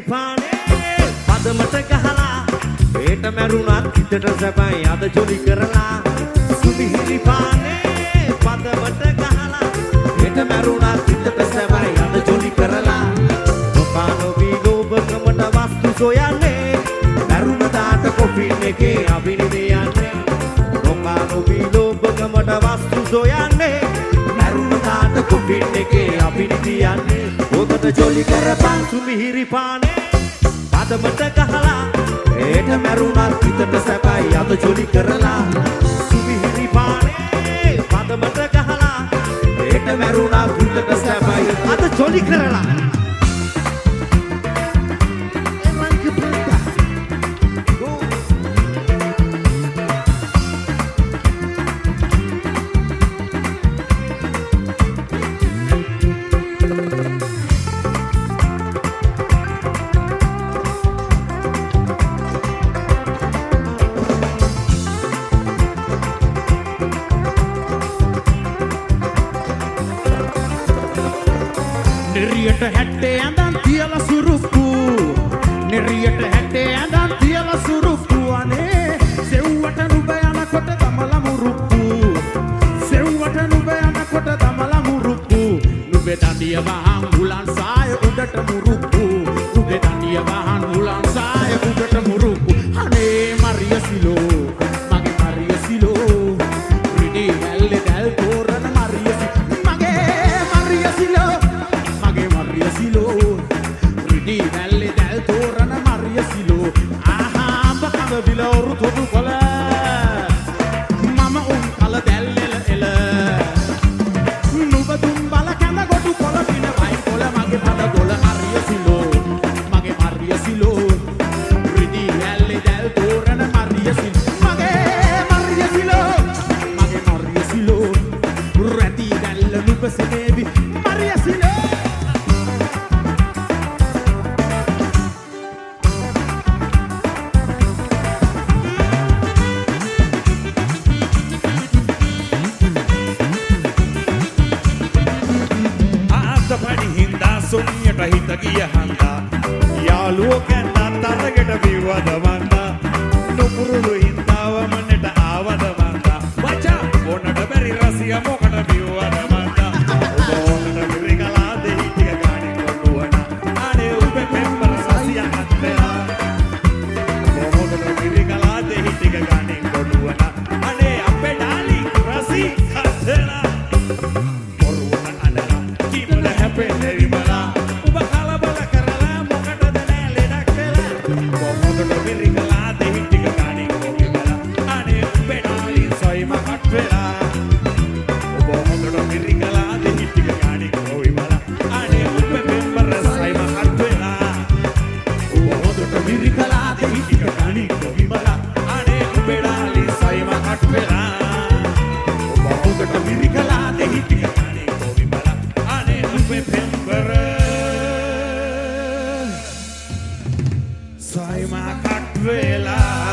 පානේ පදමට ගහලා ඒට මැරුණත් හිතට සැපයි අද ජොලි කරලා සුමිහිරි පානේ පදමට ගහලා ඒට මැරුණත් හිතට සැපයි අද ජොලි කරලා ඔපානෝ විලෝභකමට වස්තු සොයන්නේ මැරුණ දාට කොපින් එකේ අභිනිද යන්නේ ඔපානෝ විලෝභකමට වස්තු සොයන්නේ මැරුණ දාට කොපින් එකේ අභිනිද යන්නේ ඔබට ජොලි කරපන් සුමිහිරි පානේ පදමට ගහලා ඒට මැරුණත් හිතට සැපයි අද ජොලි කරලා සුමිහිරි පානේ පදමට ගහලා ඒට මැරුණත් හිතට සැපයි අද ජොලි කරලා නිරියට හැටේ ඇඳන් තියලා සුරුප්පු නිරියට හැටේ ඇඳන් තියලා සුරුප්පු අනේ සෙව්වට නුඹ යනකොට තමලා මුරුප්පු සෙව්වට නුඹ යනකොට තමලා මුරුප්පු නුඹේ දඬිය වහන් හුලන් සාය උඩට මුරුප්පු නුඹේ දඬිය වහන් හුලන් සාය උඩට මුරුප්පු අනේ මරිය සිලෝ මගේ මරිය සිලෝ රිදී වැල්ලේ දැල් තෝරන මරිය මගේ මරිය සිලෝ රිදී වැල්ලේ දැල් තෝරන මරිය සිලෝ ආහා බකඳ විලවරු තොදු කොල මම උන් කල දැල් එල නුඹ දුම් බල කඳ ගොඩු කොල පින වයි කොල මගේ පද ගොල මරිය සිලෝ රිදී වැල්ලේ දැල් තෝරන මරිය සිලෝ මගේ මරිය සිලෝ රැති දැල්ල නුඹ සෙනේවි මරිය සිලෝ සොනියට හිත ගිය හන්දා යාළුවෝ කැන්දත් අතකට විවද වන්දා නොපුරුදු හින්දාව මනට ආවද වන්දා වචා ඕනට බැරි රසිය මොකට විවද වන්දා ඔබ ඕනට විරිකලා දෙහි ටික ගානින් කොටුවන අනේ උඹේ පෙම්බර රසිය අත්පෙලා ඔබ ඕනට විරිකලා දෙහි ටික ගානින් කොටුවන අනේ අපේ ඩාලි රසි අත්පෙලා පොරුවන අනලා කිමල හැපෙන්නේ Sai ma cut vela